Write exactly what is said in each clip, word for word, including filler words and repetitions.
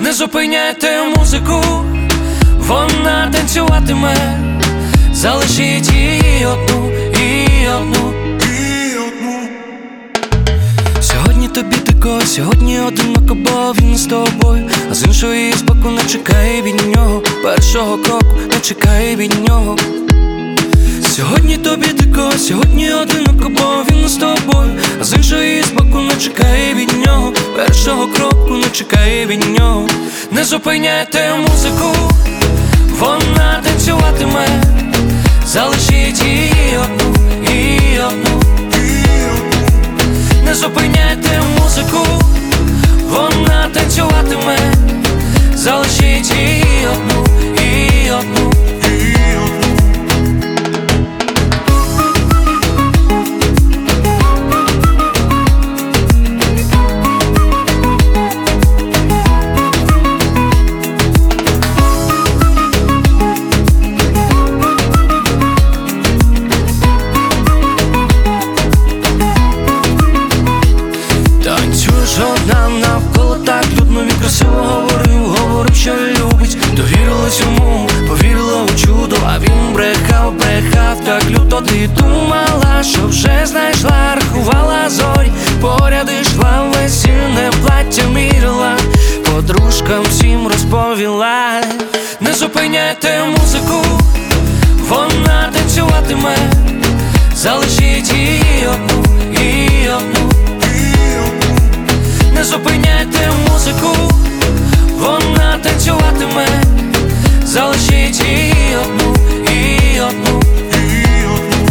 Не зупиняйте музику, вона танцюватиме. Залишіть її одну, і одну, і одну. Сьогодні тобі дико, сьогодні одиноко, бо він з тобою. А з іншої з боку не чекай від нього, першого кроку не чекай від нього. Сьогодні тобі дико, сьогодні одиноко, бо він з тобою. А з іншої з боку не чекай від нього, першого кроку не чекай від нього. Не зупиняйте музику, вона танцюватиме. Залишіть її одну, і одну, і одну. Не зупиняйте музику, вона танцюватиме. Залишіть її одну, і одну, і одну. Одна навколо так людно, він красиво говорив, говорив, що любить. Довірилась йому, повірила у чудо, а він брехав, брехав так люто. Ти думала, що вже знайшла, рахувала зорі, поряд ішла, весільне плаття мірила, подружкам всім розповіла. Не зупиняйте музику, вона танцюватиме. Залишіть її одну, і одну. Не зупиняйте музику, вона танцюватиме. Залишіть її одну, і одну, і одну.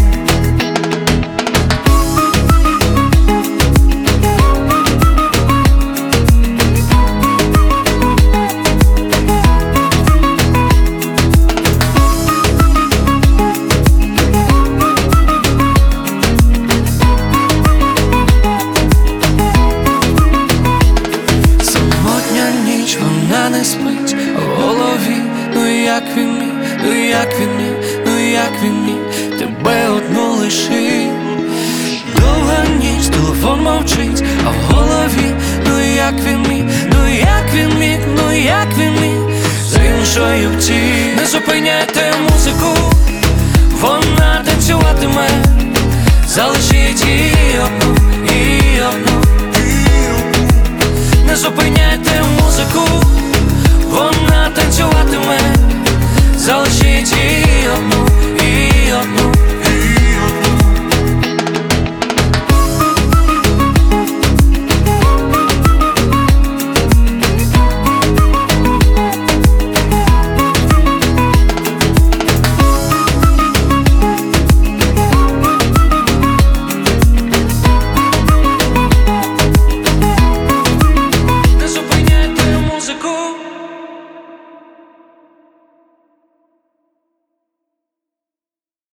Вона не спить, а в голові, ну як він міг, ну як він міг, ну як він міг тебе одну лишить. Довга ніч, телефон мовчить, а в голові, ну як він міг, ну як він міг, ну як він міг з іншою втік. Не зупиняйте музику, вона танцюватиме. Залишіть її одну, і одну, і одну. Не зупиняйте музику, вона танцюватиме. Залишіть